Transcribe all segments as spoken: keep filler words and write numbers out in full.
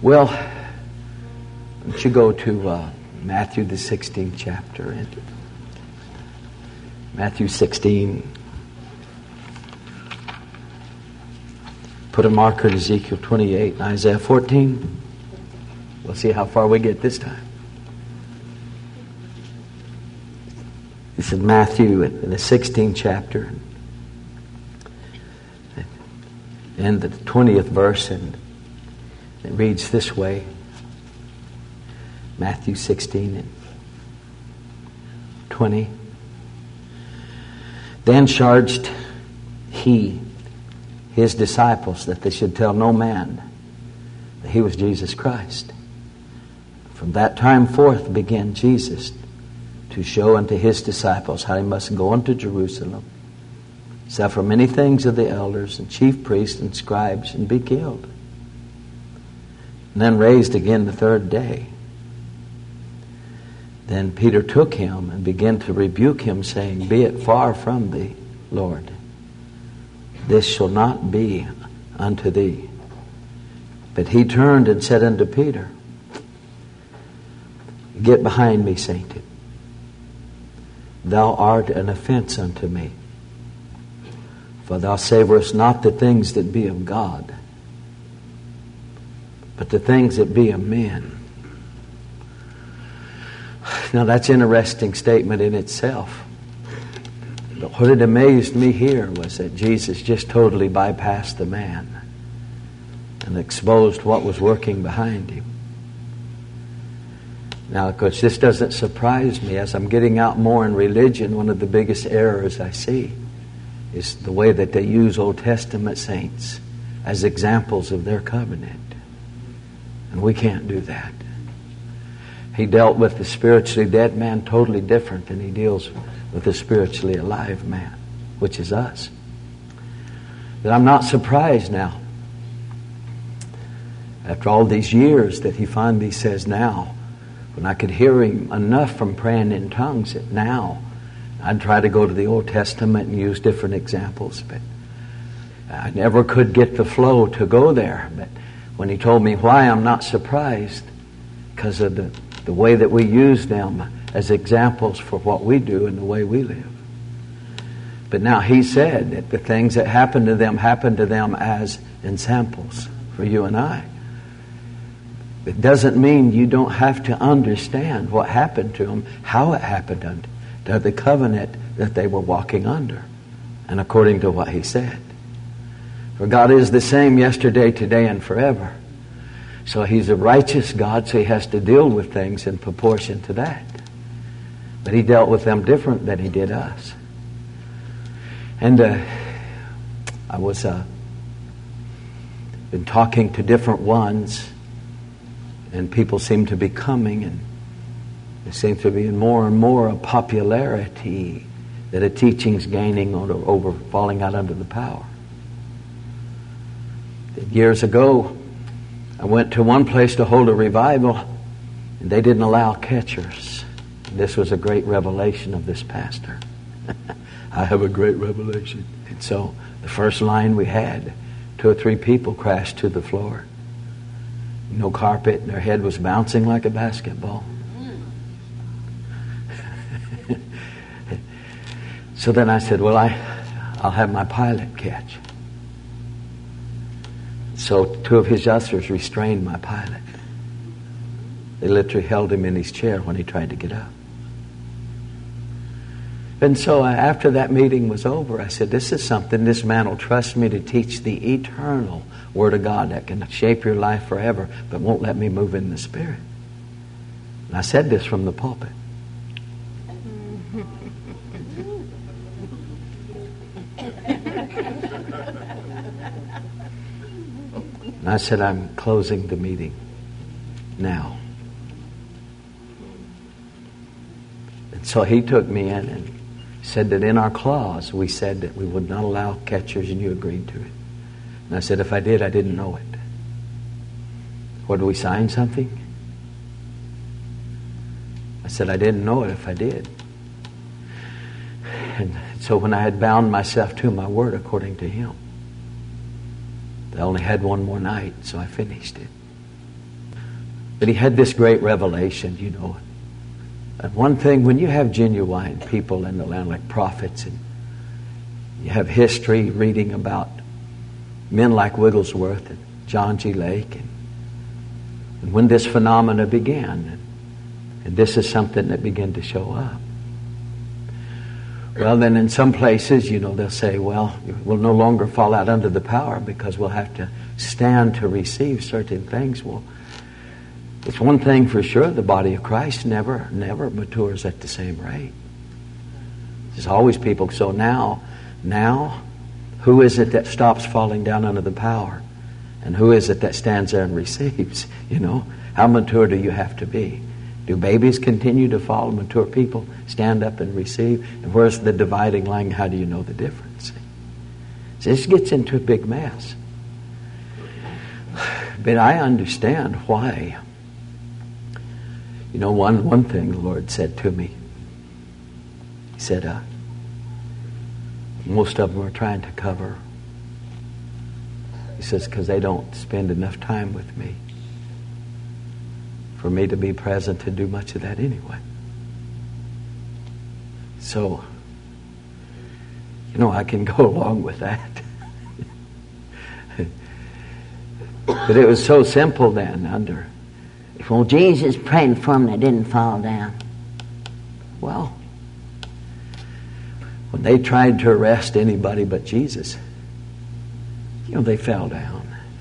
Well, why don't you go to uh, Matthew the sixteenth chapter. And Matthew sixteen. Put a marker at Ezekiel twenty-eight and Isaiah fourteen. We'll see how far we get this time. This is Matthew in the sixteenth chapter. And the twentieth verse, and it reads this way. Matthew sixteen and twenty. Then charged he his disciples that they should tell no man that he was Jesus Christ. From that time forth began Jesus to show unto his disciples how he must go unto Jerusalem, suffer many things of the elders and chief priests and scribes, and be killed, and then raised again the third day. Then Peter took him and began to rebuke him, saying, Be it far from thee, Lord. This shall not be unto thee. But he turned and said unto Peter, Get behind me, Satan. Thou art an offense unto me. For thou savorest not the things that be of God, but the things that be of men. Now that's an interesting statement in itself. But what had amazed me here was that Jesus just totally bypassed the man and exposed what was working behind him. Now, of course, this doesn't surprise me. As I'm getting out more in religion, one of the biggest errors I see is the way that they use Old Testament saints as examples of their covenant. And we can't do that. He dealt with the spiritually dead man totally different than he deals with the spiritually alive man, which is us. But I'm not surprised now, after all these years, that he finally says now, when I could hear him enough from praying in tongues, that now I'd try to go to the Old Testament and use different examples, but I never could get the flow to go there. But when he told me why, I'm not surprised, because of the the way that we use them as examples for what we do and the way we live. But now he said that the things that happened to them happened to them as examples for you and I. It doesn't mean you don't have to understand what happened to them, how it happened to the covenant that they were walking under, and according to what he said. For God is the same yesterday, today, and forever. So he's a righteous God, so he has to deal with things in proportion to that. But he dealt with them different than he did us. And uh, I was uh, been talking to different ones, and people seem to be coming, and there seems to be more and more a popularity that a teaching's gaining over, over falling out under the power. Years ago, I went to one place to hold a revival, and they didn't allow catchers. This was a great revelation of this pastor. I have a great revelation. And so the first line we had, two or three people crashed to the floor. No carpet, and their head was bouncing like a basketball. So then I said, well, I, I'll have my pilot catch. So two of his ushers restrained my pilot. They literally held him in his chair when he tried to get up. And so after that meeting was over, I said, this is something this man will trust me to teach the eternal Word of God that can shape your life forever, but won't let me move in the Spirit. And I said this from the pulpit. And I said, I'm closing the meeting now. And so he took me in and said that in our clause we said that we would not allow catchers, and you agreed to it. And I said, if I did, I didn't know it. What, do we sign something? I said, I didn't know it if I did. And so when I had bound myself to my word according to him, I only had one more night, so I finished it. But he had this great revelation, you know. And one thing, when you have genuine people in the land like prophets, and you have history reading about men like Wigglesworth and John G. Lake, and, and when this phenomena began, and, and this is something that began to show up. Well, then in some places, you know, they'll say, well, we'll no longer fall out under the power because we'll have to stand to receive certain things. Well, it's one thing for sure, the body of Christ never, never matures at the same rate. There's always people. So now, now, who is it that stops falling down under the power? And who is it that stands there and receives? You know, how mature do you have to be? Do babies continue to fall? Mature people stand up and receive? And where's the dividing line? How do you know the difference? So this gets into a big mess. But I understand why. You know, one, one thing the Lord said to me. He said, uh, most of them are trying to cover. He says, because they don't spend enough time with me for me to be present to do much of that anyway. So, you know, I can go along with that. But it was so simple then under. Well, Jesus prayed for them, they didn't fall down. Well, when they tried to arrest anybody but Jesus, you know, they fell down.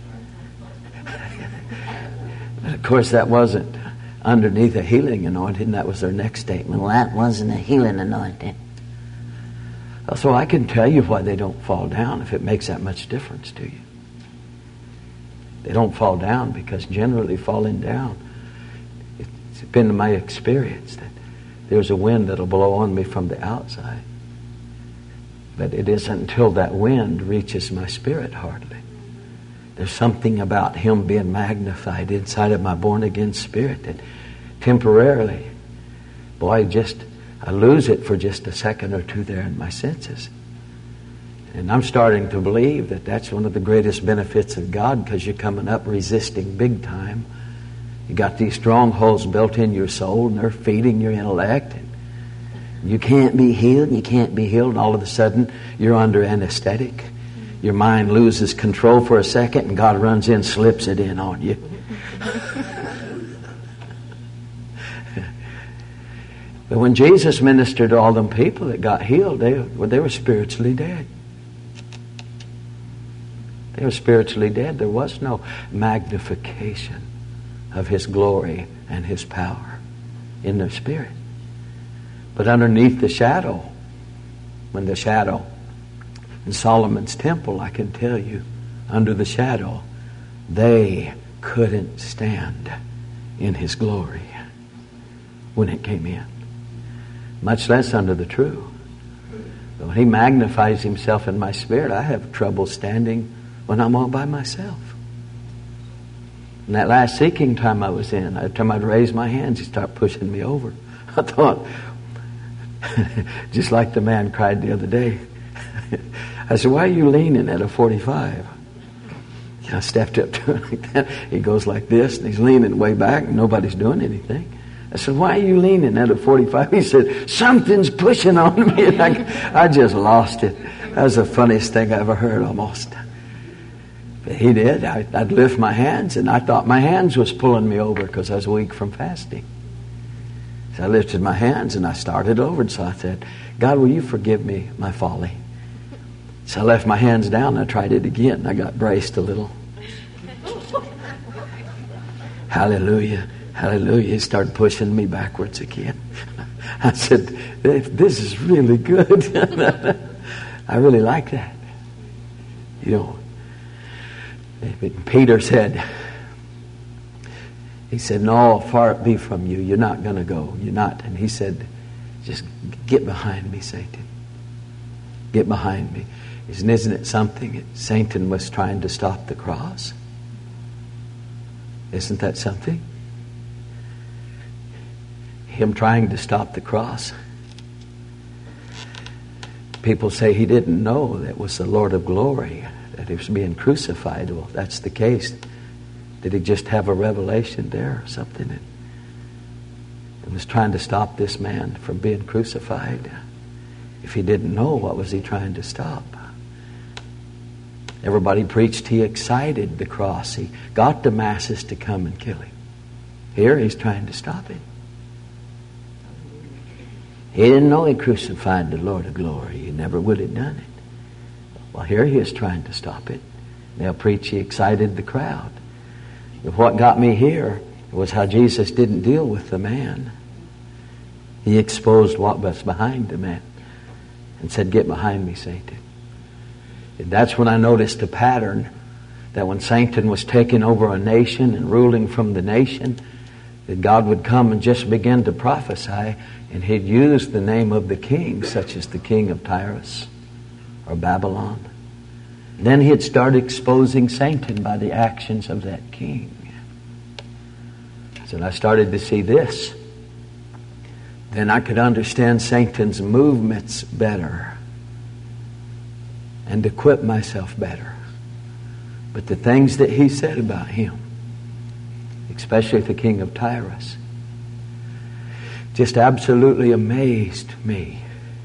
But of course, that wasn't underneath a healing anointing. That was their next statement. Well, that wasn't a healing anointing. So I can tell you why they don't fall down if it makes that much difference to you. They don't fall down because generally falling down, it's been my experience that there's a wind that'll blow on me from the outside. But it isn't until that wind reaches my spirit hardly. There's something about Him being magnified inside of my born-again spirit that temporarily, boy, just I lose it for just a second or two there in my senses. And I'm starting to believe that that's one of the greatest benefits of God, because you're coming up resisting big time. You got these strongholds built in your soul, and they're feeding your intellect. And you can't be healed, and you can't be healed, and all of a sudden you're under anesthetic. Your mind loses control for a second, and God runs in, slips it in on you. But when Jesus ministered to all them people that got healed, they, well, they were spiritually dead. They were spiritually dead. There was no magnification of His glory and His power in their spirit. But underneath the shadow, when the shadow in Solomon's temple, I can tell you, under the shadow, they couldn't stand in His glory when it came in. Much less under the true. But when He magnifies Himself in my spirit, I have trouble standing when I'm all by myself. And that last seeking time I was in, every time I'd raise my hands, He'd start pushing me over. I thought, just like the man cried the other day. I said, why are you leaning at a forty-five? I stepped up to him like that. He goes like this, and he's leaning way back, and nobody's doing anything. I said, why are you leaning at a forty-five? He said, something's pushing on me. And I, I just lost it. That was the funniest thing I ever heard, almost. But he did. I, I'd lift my hands, and I thought my hands was pulling me over because I was weak from fasting. So I lifted my hands, and I started over. And so I said, God, will you forgive me my folly? So I left my hands down, and I tried it again. I got braced a little. Hallelujah. Hallelujah. He started pushing me backwards again. I said, this is really good. I really like that. You know, Peter said, he said, no, far it be from you. You're not going to go. You're not. And he said, just get behind me, Satan. Get behind me. Isn't, isn't it something? Satan was trying to stop the cross. Isn't that something? Him trying to stop the cross. People say he didn't know that was the Lord of glory, that He was being crucified. Well, if that's the case, Did he just have a revelation there or something? And, and was trying to stop this man from being crucified? If he didn't know, what was he trying to stop? Everybody preached he excited the cross. He got the masses to come and kill him. Here he's trying to stop it. He didn't know he crucified the Lord of glory. He never would have done it. Well, here he is trying to stop it. They'll preach he excited the crowd. But what got me here was how Jesus didn't deal with the man. He exposed what was behind the man and said, "Get behind me, Satan." And that's when I noticed a pattern, that when Satan was taking over a nation and ruling from the nation, that God would come and just begin to prophesy, and he'd use the name of the king, such as the king of Tyrus or Babylon. Then he'd start exposing Satan by the actions of that king. So I started to see this. Then I could understand Satan's movements better and equip myself better. But the things that he said about him, especially the king of Tyrus, just absolutely amazed me.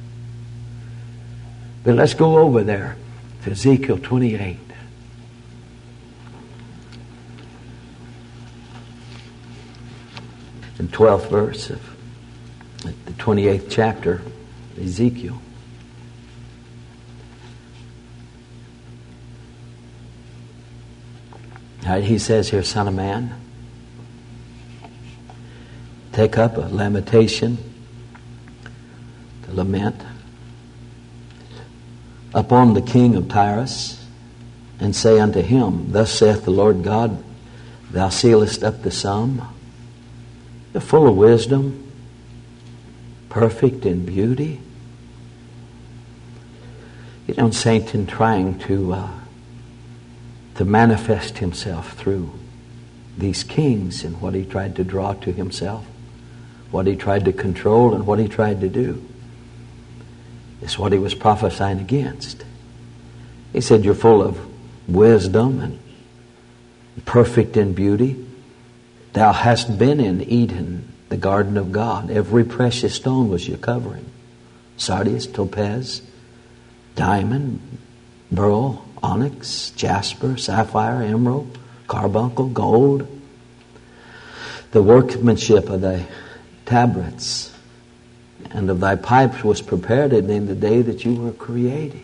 But let's go over there to Ezekiel twenty-eight. The twelfth verse of the twenty-eighth chapter, Ezekiel. Right, he says here, "Son of man, take up a lamentation to lament upon the king of Tyrus, and say unto him, Thus saith the Lord God, Thou sealest up the sum, you're full of wisdom, perfect in beauty." You know, Satan trying to uh, to manifest himself through these kings and what he tried to draw to himself, what he tried to control and what he tried to do. It's what he was prophesying against. He said, "You're full of wisdom and perfect in beauty. Thou hast been in Eden, the garden of God. Every precious stone was your covering. Sardius, topaz, diamond, beryl, onyx, jasper, sapphire, emerald, carbuncle, gold. The workmanship of thy tabrets and of thy pipes was prepared in the day that you were created."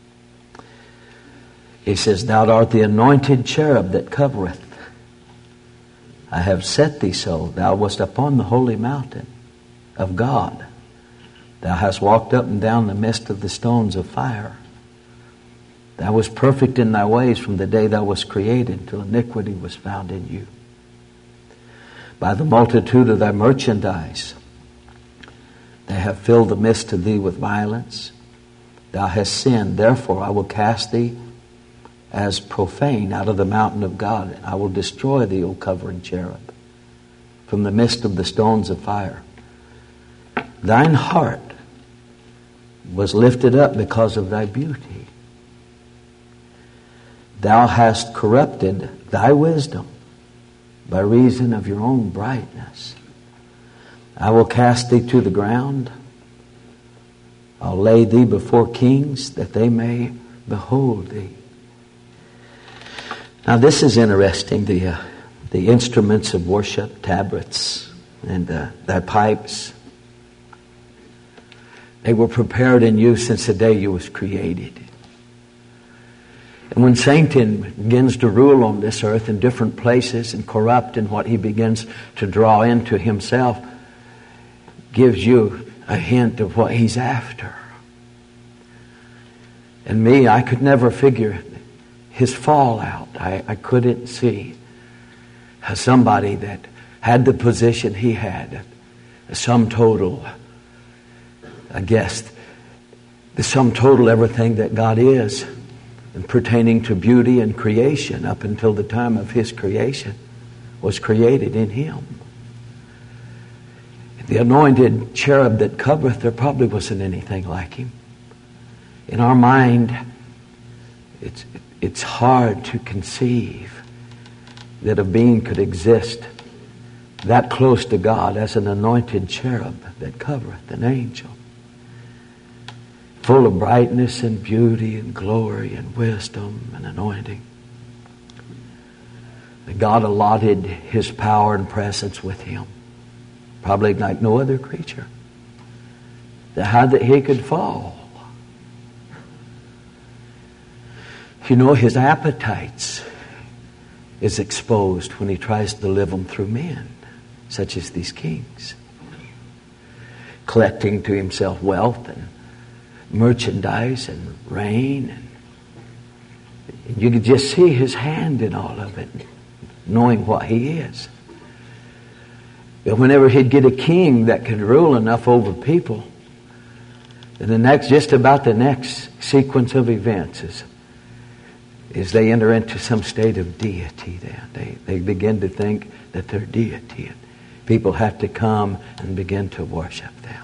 He says, "Thou art the anointed cherub that covereth. I have set thee so. Thou wast upon the holy mountain of God. Thou hast walked up and down the midst of the stones of fire. Thou wast perfect in thy ways from the day thou wast created till iniquity was found in you. By the multitude of thy merchandise they have filled the midst of thee with violence. Thou hast sinned, therefore I will cast thee as profane out of the mountain of God. I will destroy thee, O covering cherub, from the midst of the stones of fire. Thine heart was lifted up because of thy beauty. Thou hast corrupted thy wisdom by reason of your own brightness. I will cast thee to the ground. I'll lay thee before kings that they may behold thee." Now this is interesting. The uh, the instruments of worship, tabrets, and uh, thy pipes, they were prepared in you since the day you was created. And when Satan begins to rule on this earth in different places and corrupt in what he begins to draw into himself, gives you a hint of what he's after. And me, I could never figure his fallout. I, I couldn't see how somebody that had the position he had, the sum total, I guess, the sum total, everything that God is, and pertaining to beauty and creation up until the time of his creation, was created in him. The anointed cherub that covereth, there probably wasn't anything like him. In our mind, it's it's hard to conceive that a being could exist that close to God as an anointed cherub that covereth an angel, full of brightness and beauty and glory and wisdom and anointing. That God allotted His power and presence with him, probably like no other creature. That how that he could fall. You know, his appetites is exposed when he tries to live them through men, such as these kings, collecting to himself wealth and merchandise and rain, and you could just see his hand in all of it, knowing what he is. But whenever he'd get a king that could rule enough over people, then the next, just about the next sequence of events is, is they enter into some state of deity. Then they they begin to think that they're deity, and people have to come and begin to worship them.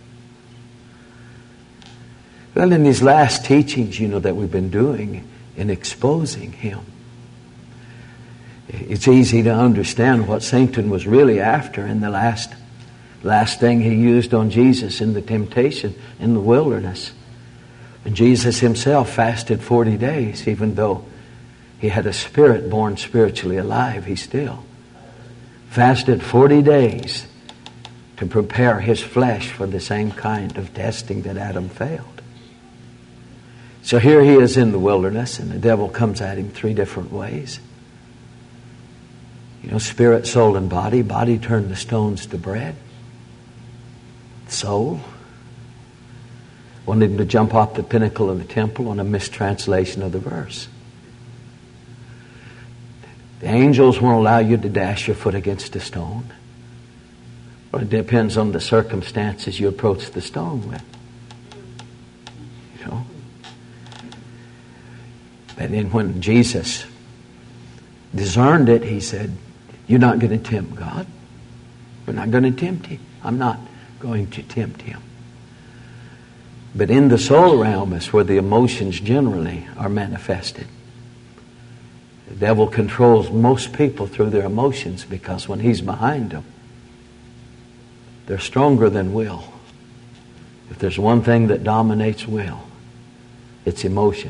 Well, in these last teachings, you know, that we've been doing in exposing him, it's easy to understand what Satan was really after in the last last thing he used on Jesus in the temptation in the wilderness. And Jesus himself fasted forty days, even though he had a spirit born spiritually alive, he still fasted forty days to prepare his flesh for the same kind of testing that Adam failed. So here he is in the wilderness, and the devil comes at him three different ways. You know, spirit, soul, and body. Body turned the stones to bread. Soul wanted him to jump off the pinnacle of the temple on a mistranslation of the verse. The angels won't allow you to dash your foot against a stone. Well, it depends on the circumstances you approach the stone with. You know? But then when Jesus discerned it, he said, "You're not going to tempt God. We're not going to tempt him. I'm not going to tempt him." But in the soul realm is where the emotions generally are manifested. The devil controls most people through their emotions, because when he's behind them, they're stronger than will. If there's one thing that dominates will, it's emotion.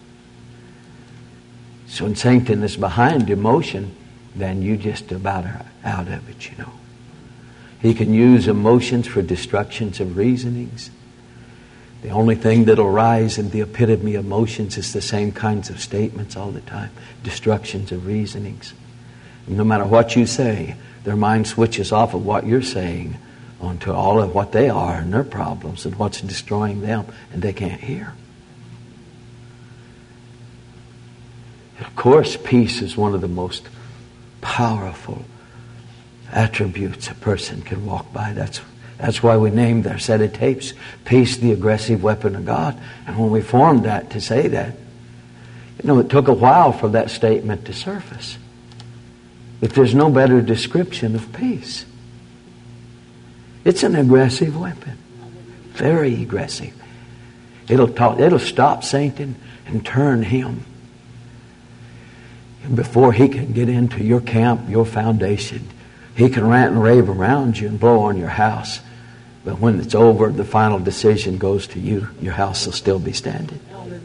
So when Satan is behind emotion, then you just about are out of it, you know. He can use emotions for destructions of reasonings. The only thing that'll rise in the epitome of emotions is the same kinds of statements all the time. Destructions of reasonings. And no matter what you say, their mind switches off of what you're saying onto all of what they are and their problems and what's destroying them, and they can't hear. Of course, peace is one of the most powerful attributes a person can walk by. That's That's why we named our set of tapes, "Peace, the Aggressive Weapon of God." And when we formed that to say that, you know, it took a while for that statement to surface. But there's no better description of peace. It's an aggressive weapon. Very aggressive. It'll talk, it'll stop Satan and turn him. And before he can get into your camp, your foundation, he can rant and rave around you and blow on your house. But when it's over, the final decision goes to you. Your house will still be standing.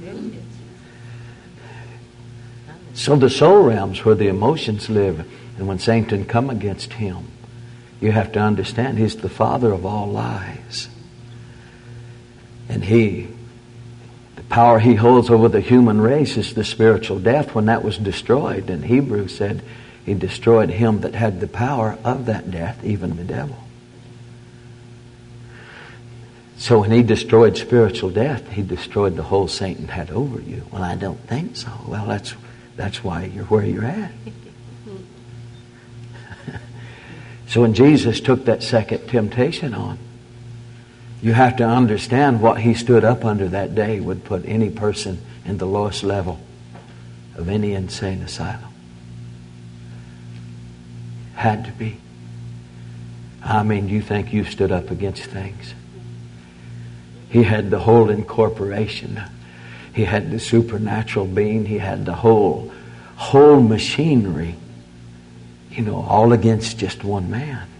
So the soul realm's where the emotions live. And when Satan come against him, you have to understand he's the father of all lies. And he, the power he holds over the human race is the spiritual death. When that was destroyed, and Hebrews said, he destroyed him that had the power of that death, even the devil. So when he destroyed spiritual death, he destroyed the hold Satan had over you. Well, I don't think so. Well, that's that's why you're where you're at. So when Jesus took that second temptation on, you have to understand what he stood up under that day would put any person in the lowest level of any insane asylum. Had to be. I mean, you think you stood up against things. He had the whole incorporation. He had the supernatural being. He had the whole, whole machinery you know, all against just one man.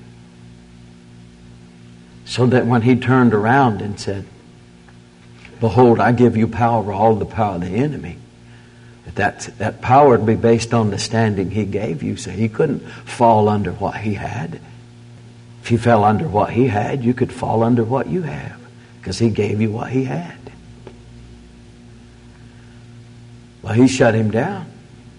So that when he turned around and said, behold, I give you power over all the power of the enemy, that that power would be based on the standing he gave you. So he couldn't fall under what he had. If you fell under what he had, you could fall under what you have, because he gave you what he had. Well, he shut him down.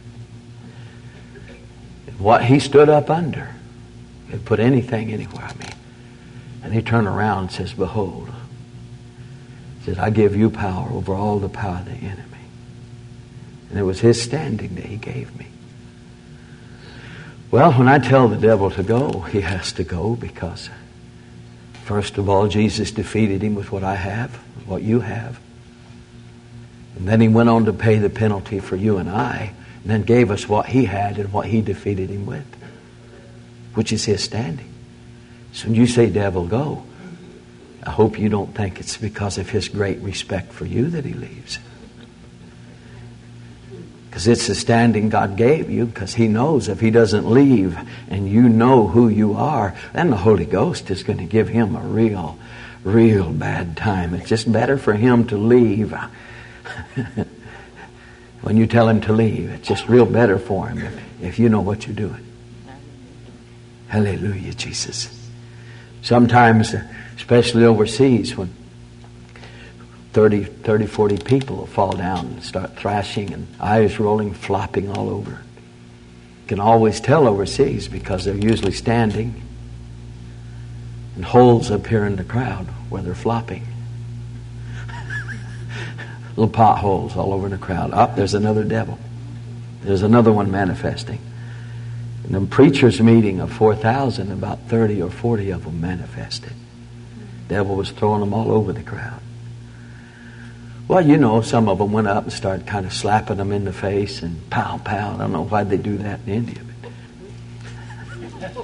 What he stood up under, he'd put anything anywhere, I mean. And he turned around and says, behold, he says, I give you power over all the power of the enemy. And it was his standing that he gave me. Well, when I tell the devil to go, he has to go, because first of all, Jesus defeated him with what I have, what you have. And then he went on to pay the penalty for you and I, and then gave us what he had and what he defeated him with, which is his standing. So when you say, devil, go, I hope you don't think it's because of his great respect for you that he leaves. Because it's the standing God gave you, because he knows if he doesn't leave and you know who you are, then the Holy Ghost is going to give him a real, real bad time. It's just better for him to leave. When you tell him to leave, it's just real better for him if, if you know what you're doing. Hallelujah, Jesus. Sometimes, especially overseas, when thirty, thirty, forty people will fall down and start thrashing and eyes rolling, flopping all over. You can always tell overseas because they're usually standing, and holes appear in the crowd where they're flopping. Little potholes all over in the crowd. Up, oh, there's another devil. There's another one manifesting. In the preacher's meeting of four thousand, about thirty or forty of them manifested. The devil was throwing them all over the crowd. Well, you know, some of them went up and started kind of slapping them in the face and pow, pow. I don't know why they do that in India. But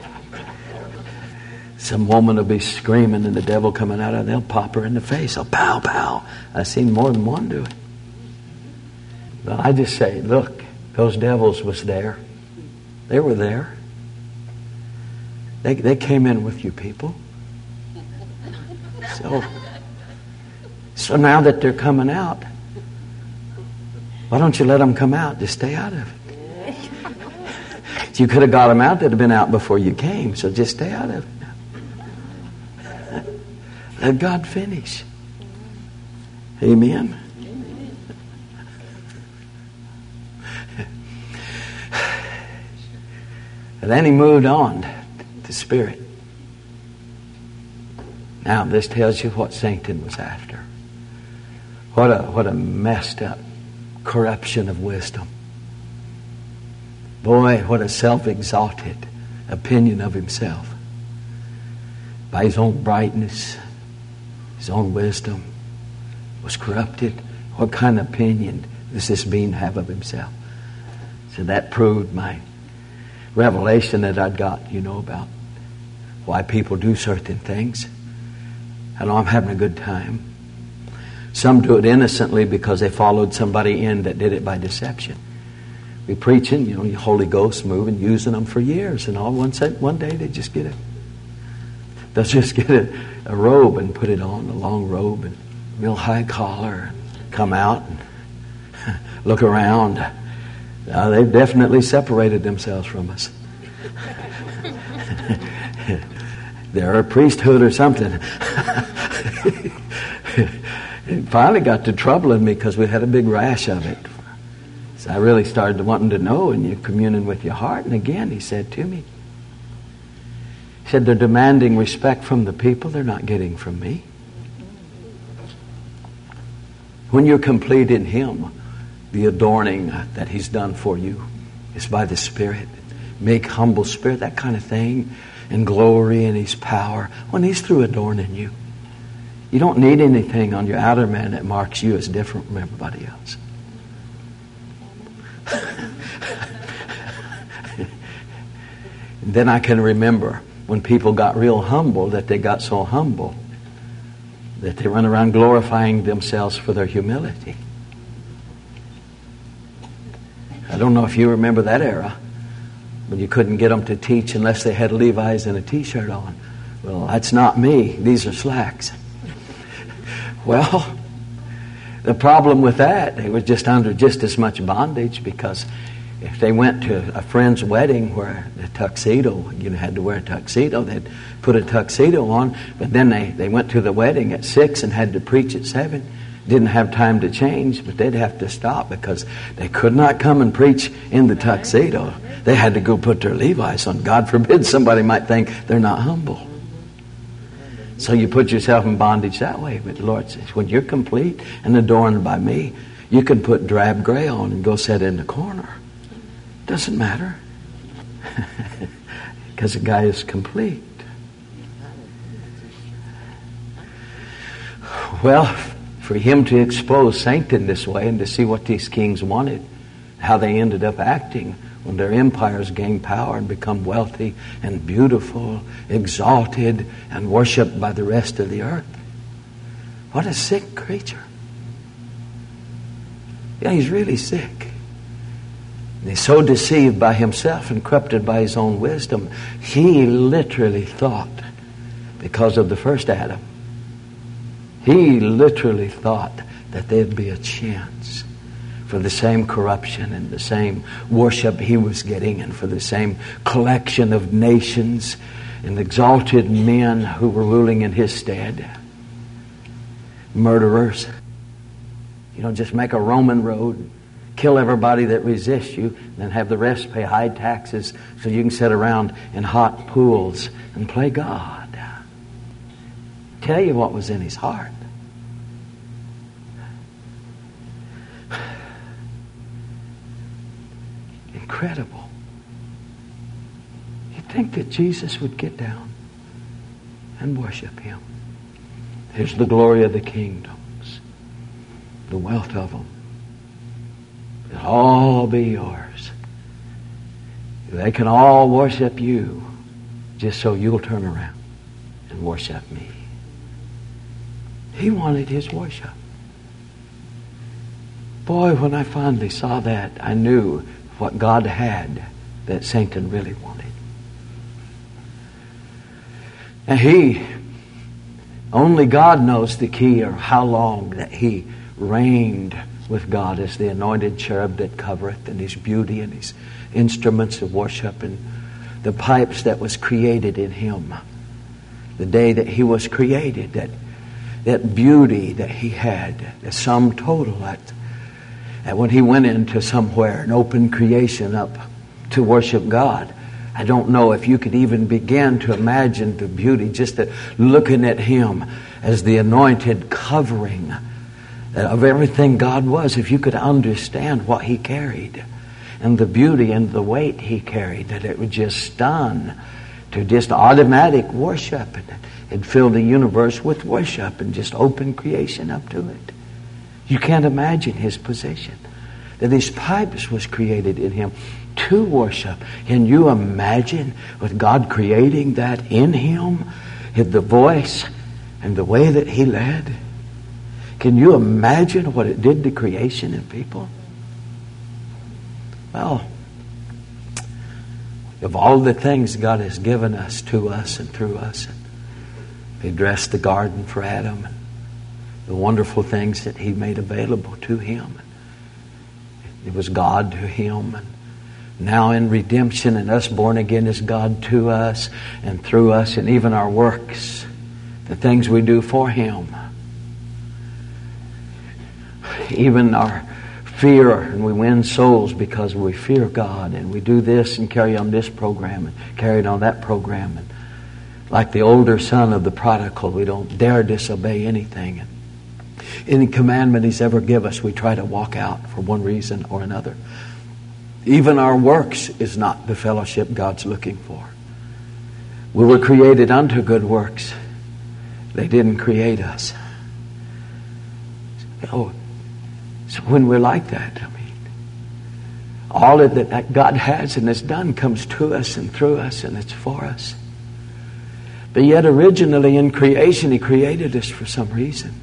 some woman will be screaming and the devil coming out of her, they'll pop her in the face. Oh, pow, pow. I've seen more than one do it. But I just say, look, those devils was there. They were there. They, they came in with you people. So... So now that they're coming out, why don't you let them come out? Just stay out of it. If you could have got them out, they'd have been out before you came. So just stay out of it. Let God finish. Amen. And then he moved on to spirit. Now this tells you what Satan was after. What a what a messed up corruption of wisdom. Boy, what a self-exalted opinion of himself. By his own brightness, his own wisdom was corrupted. What kind of opinion does this being have of himself? So that proved my revelation that I'd got, you know, about why people do certain things. I know I'm having a good time. Some do it innocently because they followed somebody in that did it by deception. We preaching, you know, the Holy Ghost moving, using them for years, and all one set, one day they just get it. They'll just get a, a robe and put it on, a long robe and real high collar, and come out and look around. Now, they've definitely separated themselves from us. They're a priesthood or something. It finally got to troubling me because we had a big rash of it. So I really started wanting to know, and you're communing with your heart. And again, he said to me, he said, they're demanding respect from the people they're not getting from me. When you're complete in him, the adorning that he's done for you is by the Spirit. Make humble spirit, that kind of thing, and glory in his power when he's through adorning you. You don't need anything on your outer man that marks you as different from everybody else. Then I can remember when people got real humble, that they got so humble that they run around glorifying themselves for their humility. I don't know if you remember that era. But you couldn't get them to teach unless they had Levi's and a t-shirt on. Well, that's not me. These are slacks. Well, the problem with that, they were just under just as much bondage, because if they went to a friend's wedding where the tuxedo, you had to wear a tuxedo, they'd put a tuxedo on, but then they, they went to the wedding at six and had to preach at seven. Didn't have time to change, but they'd have to stop because they could not come and preach in the tuxedo. They had to go put their Levi's on. God forbid somebody might think they're not humble. So you put yourself in bondage that way. But the Lord says, when you're complete and adorned by me, you can put drab gray on and go sit in the corner. Doesn't matter. Because the guy is complete. Well, for him to expose Satan this way and to see what these kings wanted, how they ended up acting when their empires gained power and become wealthy and beautiful, exalted, and worshipped by the rest of the earth. What a sick creature. Yeah, he's really sick. And he's so deceived by himself and corrupted by his own wisdom, he literally thought, because of the first Adam, he literally thought that there'd be a chance for the same corruption and the same worship he was getting, and for the same collection of nations and exalted men who were ruling in his stead. Murderers. You don't just make a Roman road, kill everybody that resists you, and then have the rest pay high taxes so you can sit around in hot pools and play God. Tell you what was in his heart. Incredible. You'd think that Jesus would get down and worship him. Here's the glory of the kingdoms, the wealth of them. It'll all be yours. They can all worship you just so you'll turn around and worship me. He wanted his worship. Boy, when I finally saw that, I knew what God had that Satan really wanted. And he, only God knows the key, or how long that he reigned with God as the anointed cherub that covereth, and his beauty and his instruments of worship and the pipes that was created in him. The day that he was created, that that beauty that he had, the sum total, that, that when he went into somewhere and opened creation up to worship God, I don't know if you could even begin to imagine the beauty, just that looking at him as the anointed covering of everything God was, if you could understand what he carried and the beauty and the weight he carried, that it would just stun to just automatic worship. It filled the universe with worship and just open creation up to it. You can't imagine his position. That these pipes was created in him to worship. Can you imagine with God creating that in him? The voice and the way that he led? Can you imagine what it did to creation and people? Well, of all the things God has given us, to us and through us, he dressed the garden for Adam, and the wonderful things that he made available to him. It was God to him, and now in redemption and us born again is God to us and through us, and even our works, the things we do for him. Even our fear, and we win souls because we fear God, and we do this and carry on this program and carry on that program. And like the older son of the prodigal, we don't dare disobey anything. And any commandment he's ever given us, we try to walk out for one reason or another. Even our works is not the fellowship God's looking for. We were created unto good works. They didn't create us. Oh, so when we're like that, I mean, all of that, that God has and has done comes to us and through us, and it's for us. But yet originally in creation, he created us for some reason.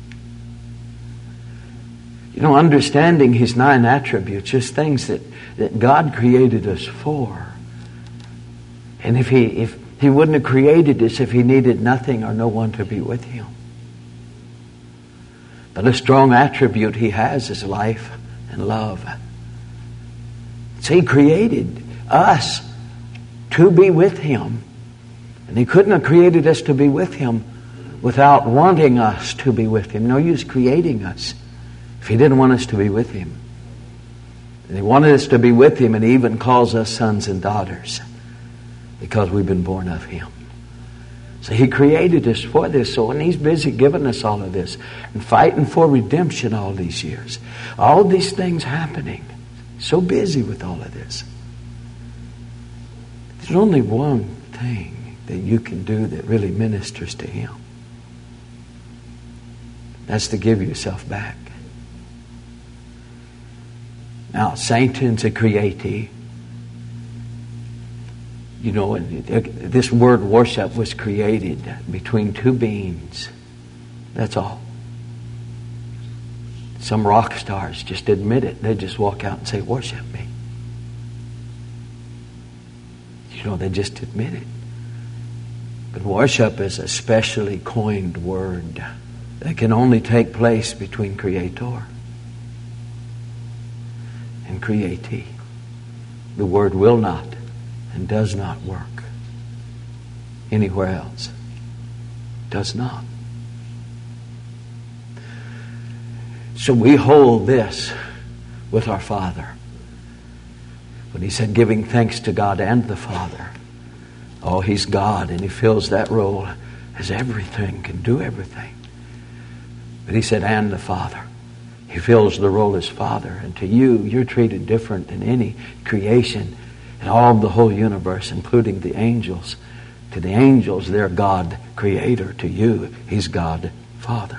You know, understanding his nine attributes, just things that, that God created us for, And if he, if he wouldn't have created us if he needed nothing or no one to be with him. But a strong attribute he has is life and love. So he created us to be with him. And he couldn't have created us to be with him without wanting us to be with him. No use creating us if he didn't want us to be with him. And he wanted us to be with him, and he even calls us sons and daughters because we've been born of him. So he created us for this. So when he's busy giving us all of this and fighting for redemption all these years, all these things happening, so busy with all of this, there's only one thing that you can do that really ministers to him. That's to give yourself back. Now, Satan's a createe. You know, this word worship was created between two beings. That's all. Some rock stars just admit it. They just walk out and say, worship me. You know, they just admit it. But worship is a specially coined word that can only take place between creator and createe. The word will not and does not work anywhere else. Does not. So we hold this with our Father. When he said giving thanks to God and the Father. Oh, he's God, and he fills that role as everything, can do everything. But he said, and the Father. He fills the role as Father. And to you, you're treated different than any creation in all of the whole universe, including the angels. To the angels, they're God Creator. To you, he's God Father.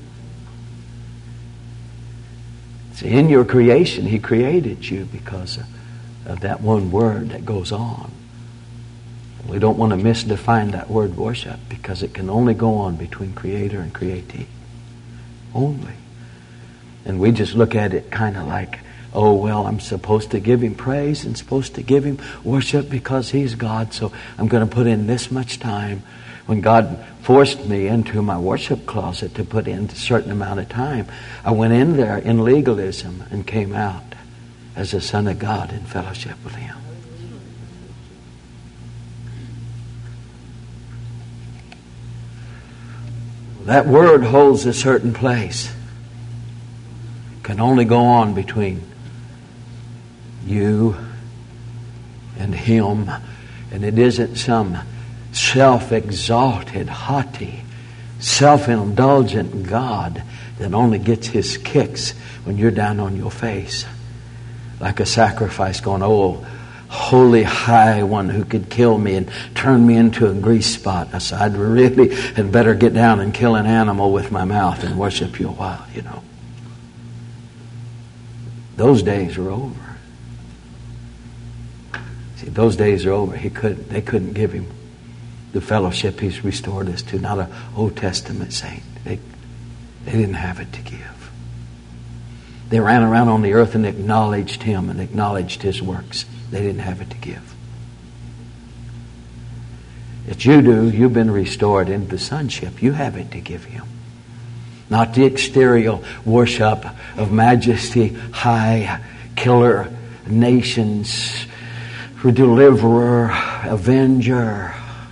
So in your creation, he created you because of, of that one word that goes on. We don't want to misdefine that word worship because it can only go on between creator and createe. Only. And we just look at it kind of like, oh, well, I'm supposed to give him praise and supposed to give him worship because he's God, so I'm going to put in this much time. When God forced me into my worship closet to put in a certain amount of time, I went in there in legalism and came out as a son of God in fellowship with him. That word holds a certain place. Can only go on between you and him. And it isn't some self-exalted, haughty, self-indulgent God that only gets his kicks when you're down on your face. Like a sacrifice going, oh, holy high one who could kill me and turn me into a grease spot. I said, I'd really had better get down and kill an animal with my mouth and worship you a while, you know. Those days are over. See, those days are over. He couldn't, they couldn't give him the fellowship he's restored us to. Not an Old Testament saint. They, they didn't have it to give. They ran around on the earth and acknowledged him and acknowledged his works. They didn't have it to give. If you do, you've been restored into sonship. You have it to give him. Not the exterior worship of majesty, high, killer, nations, deliverer, avenger.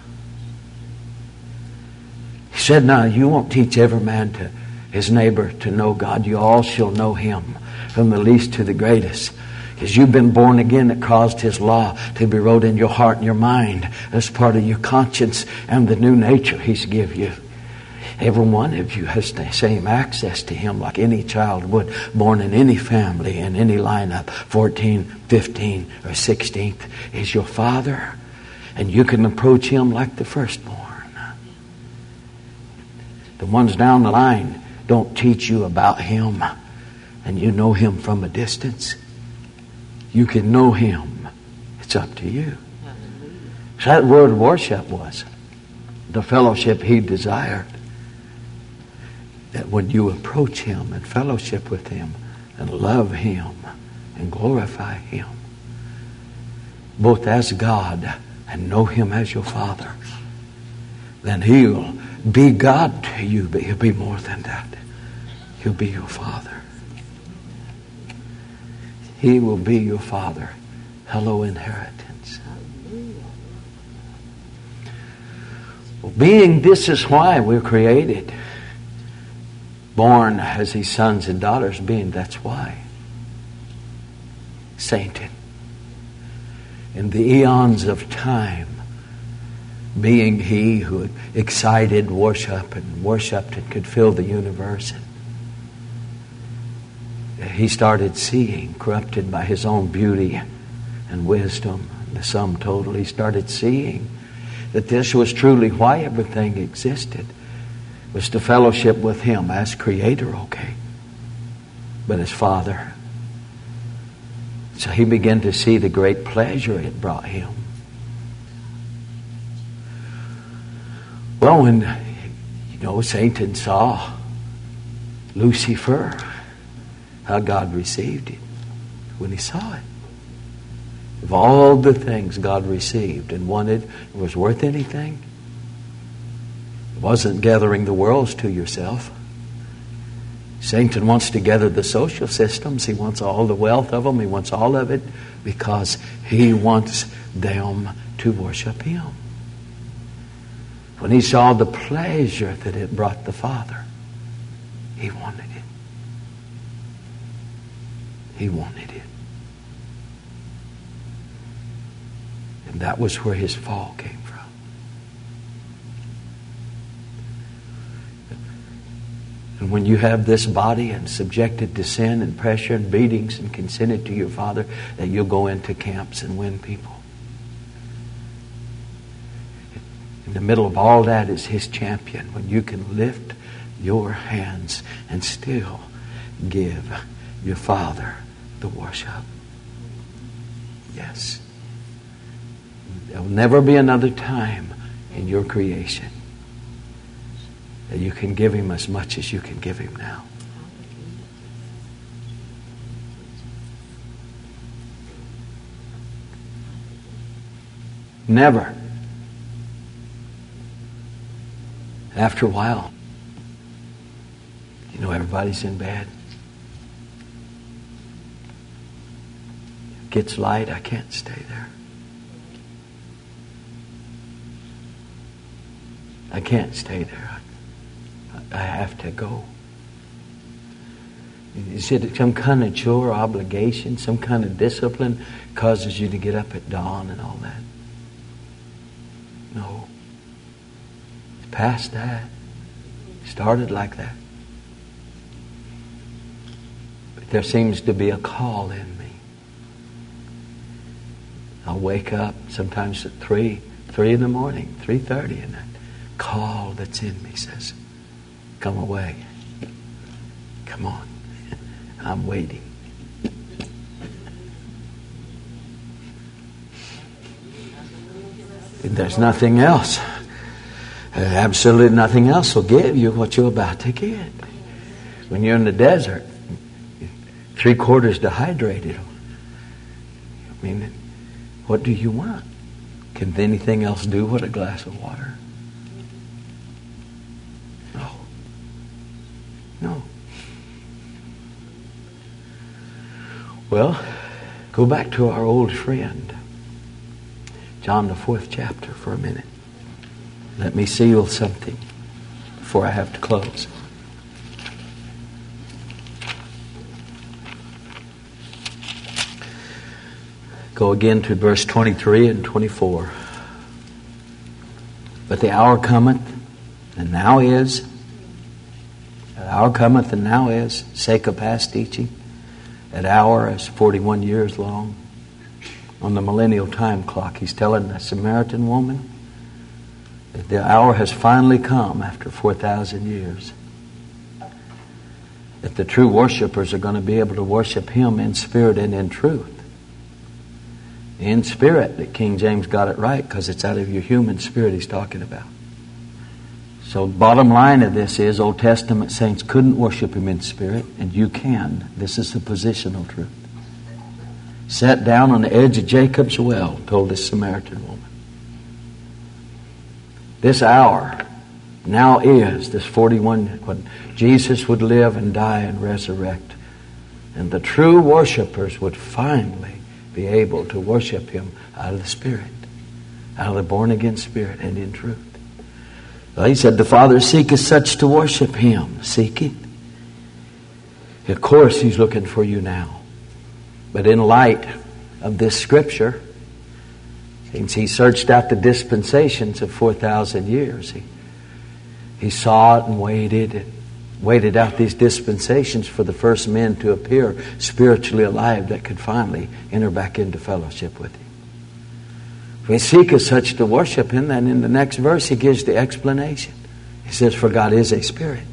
He said, now you won't teach every man to his neighbor to know God. You all shall know him, from the least to the greatest. Because you've been born again, that caused his law to be wrote in your heart and your mind as part of your conscience and the new nature he's give you. Every one of you has the same access to him like any child would, born in any family, in any lineup, fourteen, fifteen, or sixteenth, is your father. And you can approach him like the firstborn. The ones down the line don't teach you about him, and you know him from a distance. You can know him. It's up to you. So that word worship was the fellowship he desired. That when you approach him and fellowship with him and love him and glorify him, both as God and know Him as your Father, then He'll be God to you, but He'll be more than that. He'll be your Father. He will be your Father. Hello, inheritance. Well, being this is why we're created. Born as His sons and daughters, being that's why. Satan, in the eons of time, being he who excited worship and worshipped and could fill the universe, and he started seeing, corrupted by his own beauty and wisdom, the sum total, he started seeing that this was truly why everything existed, was to fellowship with Him as Creator, okay, but as Father. So he began to see the great pleasure it brought him. Well, when, you know, Satan saw Lucifer, how God received it when he saw it. Of all the things God received and wanted, it was worth anything. It wasn't gathering the worlds to yourself. Satan wants to gather the social systems. He wants all the wealth of them. He wants all of it because he wants them to worship him. When he saw the pleasure that it brought the Father, he wanted it. He wanted it. And that was where his fall came from. And when you have this body and subjected to sin and pressure and beatings and consented to your Father, that you'll go into camps and win people. In the middle of all that is His champion, when you can lift your hands and still give your Father the worship. Yes. There will never be another time in your creation that you can give Him as much as you can give Him now. Never. After a while, you know, everybody's in bed. It gets light, I can't stay there. I can't stay there. I have to go. Is it some kind of chore, obligation, some kind of discipline causes you to get up at dawn and all that? No. It's past that. It started like that. But there seems to be a call in me. I'll wake up sometimes at three, three in the morning, three thirty, and that call that's in me says, come away. Come on. I'm waiting. And there's nothing else. Absolutely nothing else will give you what you're about to get. When you're in the desert, three quarters dehydrated. I mean, what do you want? Can anything else do what a glass of water? No. No. Well, go back to our old friend, John the fourth chapter for a minute. Let me seal something before I have to close. Go again to verse twenty-three and twenty-four. But the hour cometh, and now is. The hour cometh, and now is. Sake of past teaching. That hour is forty-one years long. On the millennial time clock, he's telling the Samaritan woman that the hour has finally come after four thousand years. That the true worshipers are going to be able to worship Him in spirit and in truth. In spirit, that King James got it right because it's out of your human spirit he's talking about. So bottom line of this is Old Testament saints couldn't worship Him in spirit, and you can. This is the positional truth. Sat down on the edge of Jacob's well, told this Samaritan woman. This hour now is, this forty-one, when Jesus would live and die and resurrect. And the true worshipers would finally be able to worship Him out of the Spirit, out of the born-again Spirit and in truth. Well, He said, the Father seeketh such to worship Him. Seek it. Of course, He's looking for you now. But in light of this Scripture, since He searched out the dispensations of four thousand years, He, he saw it and waited and waited out these dispensations for the first men to appear spiritually alive that could finally enter back into fellowship with Him. If we seek as such to worship Him, then in the next verse He gives the explanation. He says, for God is a Spirit.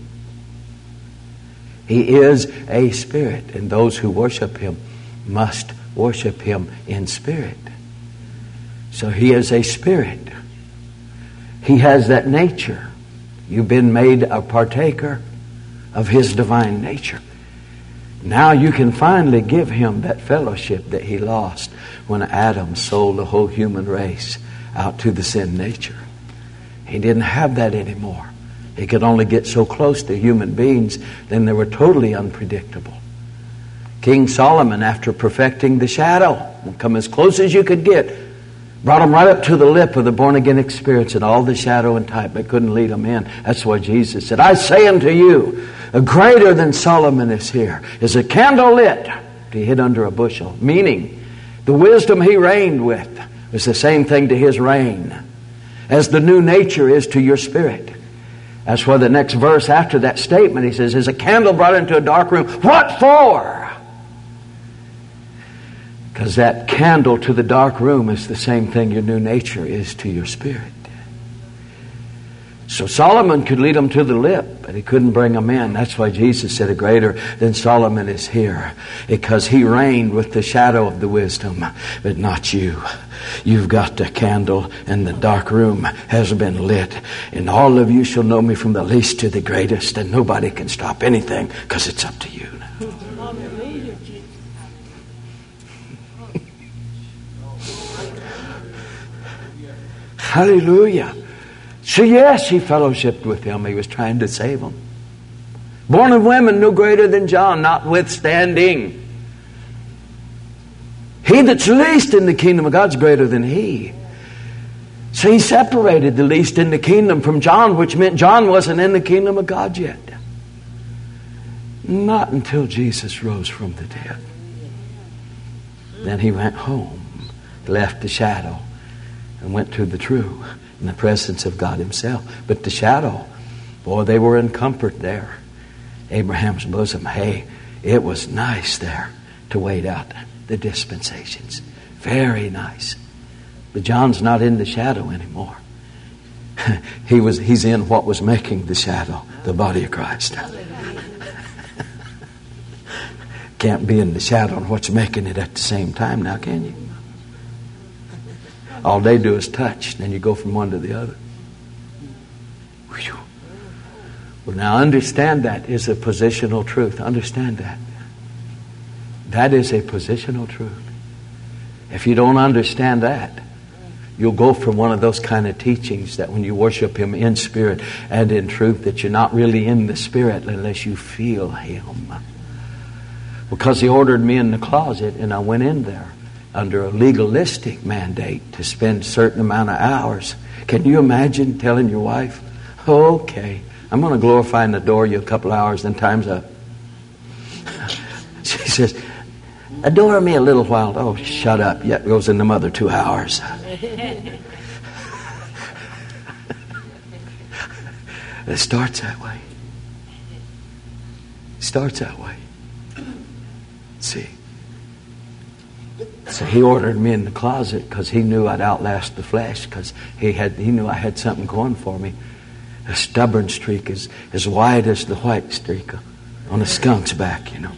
He is a Spirit, and those who worship Him must worship Him in spirit. So He is a Spirit. He has that nature. You've been made a partaker of His divine nature. Now you can finally give Him that fellowship that He lost when Adam sold the whole human race out to the sin nature. He didn't have that anymore. He could only get so close to human beings, then they were totally unpredictable. King Solomon, after perfecting the shadow, come as close as you could get, brought them right up to the lip of the born-again experience and all the shadow and type, but couldn't lead them in. That's why Jesus said, I say unto you, a greater than Solomon is here. Is a candle lit to be hid under a bushel. Meaning, the wisdom he reigned with was the same thing to his reign as the new nature is to your spirit. That's why the next verse after that statement, he says, is a candle brought into a dark room. What for? Because that candle to the dark room is the same thing your new nature is to your spirit. So Solomon could lead them to the lip, but he couldn't bring them in. That's why Jesus said, a greater than Solomon is here. Because he reigned with the shadow of the wisdom, but not you. You've got the candle, and the dark room has been lit. And all of you shall know me from the least to the greatest, and nobody can stop anything because it's up to you now. Hallelujah. So yes, he fellowshiped with him. He was trying to save him. Born of women, no greater than John, notwithstanding. He that's least in the kingdom of God is greater than he. So he separated the least in the kingdom from John, which meant John wasn't in the kingdom of God yet. Not until Jesus rose from the dead. Then he went home, left the shadow, and went to the true in the presence of God himself. But the shadow, boy, they were in comfort there. Abraham's bosom, hey, it was nice there to wait out the dispensations. Very nice. But John's not in the shadow anymore. he was he's in what was making the shadow, the body of Christ. Can't be in the shadow and what's making it at the same time now, can you? All they do is touch, then you go from one to the other. Whew. Well, now understand that is a positional truth. Understand that. That is a positional truth. If you don't understand that, you'll go from one of those kind of teachings that when you worship Him in spirit and in truth, that you're not really in the spirit unless you feel Him. Because He ordered me in the closet and I went in there under a legalistic mandate to spend a certain amount of hours. Can you imagine telling your wife, okay, I'm going to glorify and adore you a couple hours, then time's up. She says, adore me a little while. Oh, shut up. Yet goes in them other two hours. It starts that way. It starts that way. See. So he ordered me in the closet because he knew I'd outlast the flesh, because he had he knew I had something going for me. A stubborn streak as, as wide as the white streak on a skunk's back, you know.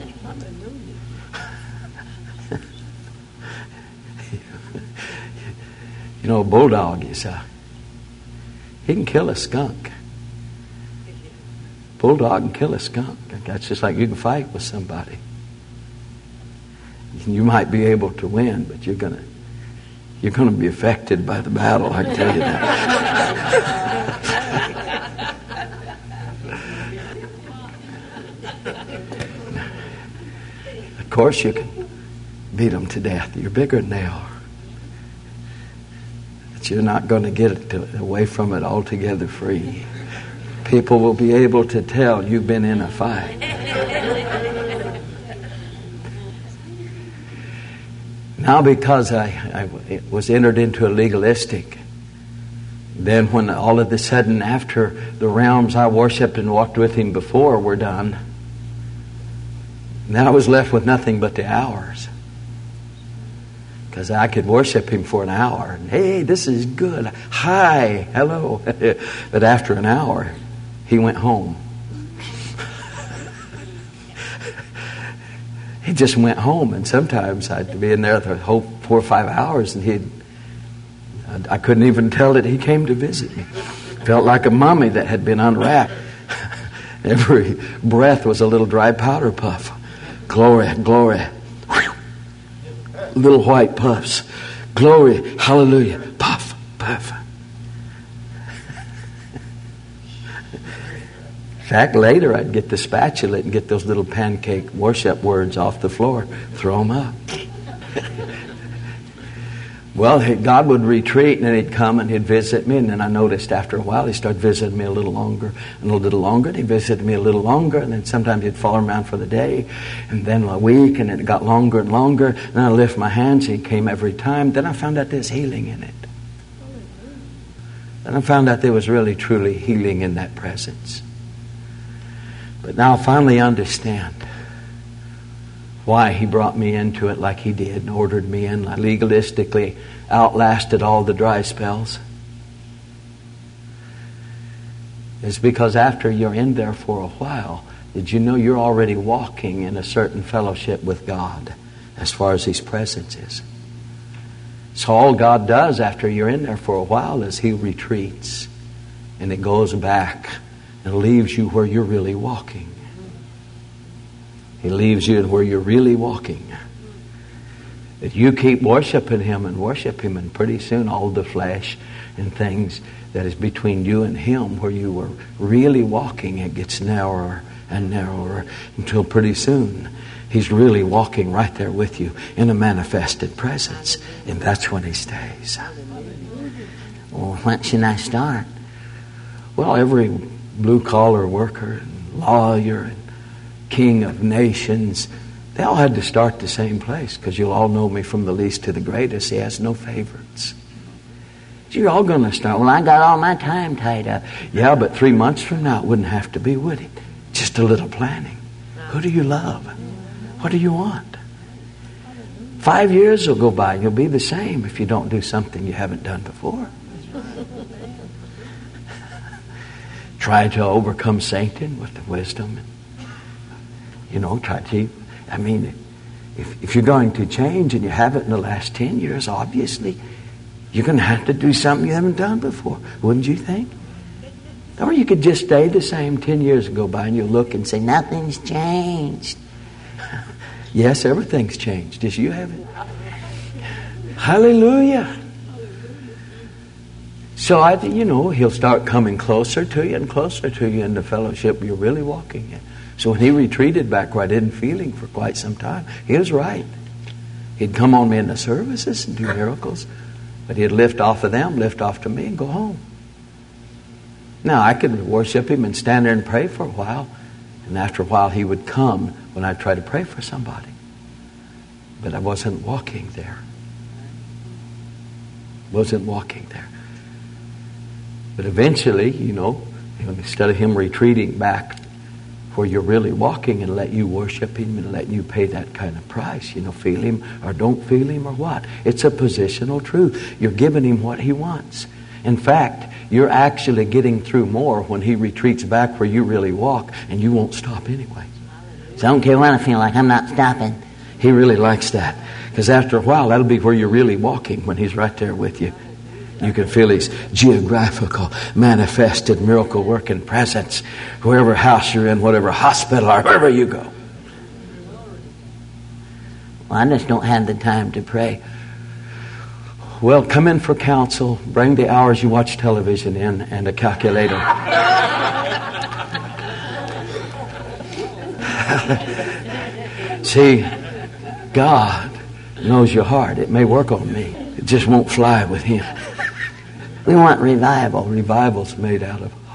You know, a bulldog is uh, he can kill a skunk. Bulldog can kill a skunk. That's just like you can fight with somebody. You might be able to win, but you're gonna You're going to be affected by the battle, I can tell you that. Of course you can beat them to death. You're bigger than they are. But you're not going to get it to, away from it altogether free. People will be able to tell you've been in a fight. Now because I, I was entered into a legalistic, then when all of a sudden after the realms I worshipped and walked with Him before were done, then I was left with nothing but the hours. Because I could worship Him for an hour. And, hey, this is good. Hi, hello. But after an hour, He went home. He just went home, and sometimes I'd be in there the whole four or five hours, and he'd, I couldn't even tell that he came to visit me. Felt like a mummy that had been unwrapped. Every breath was a little dry powder puff. Glory, glory. Whew. Little white puffs. Glory, hallelujah. Puff, puff. In fact, later I'd get the spatula and get those little pancake worship words off the floor, throw them up. Well, God would retreat, and then He'd come and He'd visit me, and then I noticed after a while He started visiting me a little longer and a little longer, and He visited me a little longer, and then sometimes He'd fall around for the day, and then a week, and it got longer and longer, and I lift my hands, and He came every time. Then I found out there's healing in it. Then I found out there was really, truly healing in that presence. But now I finally understand why He brought me into it like He did and ordered me in. I legalistically outlasted all the dry spells. It's because after you're in there for a while, did you know you're already walking in a certain fellowship with God as far as His presence is? So all God does after you're in there for a while is He retreats, and it goes back and leaves you where you're really walking. He leaves you where you're really walking. That you keep worshiping Him and worship Him, and pretty soon all the flesh and things that is between you and Him, where you were really walking, it gets narrower and narrower until pretty soon He's really walking right there with you in a manifested presence. And that's when He stays. Well, when should I start? Well, every blue-collar worker and lawyer and king of nations, they all had to start the same place, because you'll all know me from the least to the greatest. He has no favorites. You're all going to start. Well, I got all my time tied up. Yeah, but three months from now it wouldn't have to be, would it? Just a little planning. Who do you love? What do you want? Five years will go by and you'll be the same if you don't do something you haven't done before. Try to overcome Satan with the wisdom. You know, try to, I mean, if, if you're going to change and you haven't in the last ten years, obviously, you're going to have to do something you haven't done before. Wouldn't you think? Or you could just stay the same ten years and go by and you'll look and say, nothing's changed. Yes, everything's changed. Yes, you haven't. Hallelujah. So, I, you know, He'll start coming closer to you and closer to you in the fellowship you're really walking in. So when He retreated back where I didn't feel Him for quite some time, He was right. He'd come on me in the services and do miracles, but He'd lift off of them, lift off to me, and go home. Now, I could worship Him and stand there and pray for a while, and after a while He would come when I tried to pray for somebody. But I wasn't walking there. Wasn't walking there. But eventually, you know, instead of Him retreating back where you're really walking and let you worship Him and let you pay that kind of price, you know, feel Him or don't feel Him or what. It's a positional truth. You're giving Him what He wants. In fact, you're actually getting through more when He retreats back where you really walk, and you won't stop anyway. So I don't care what I feel like, I'm not stopping. He really likes that. Because after a while, that'll be where you're really walking, when He's right there with you. You can feel His geographical, manifested, miracle-working presence wherever house you're in, whatever hospital, or wherever you go. Well, I just don't have the time to pray. Well, come in for counsel. Bring the hours you watch television in and a calculator. See, God knows your heart. It may work on me. It just won't fly with Him. We want revival. Revival's made out of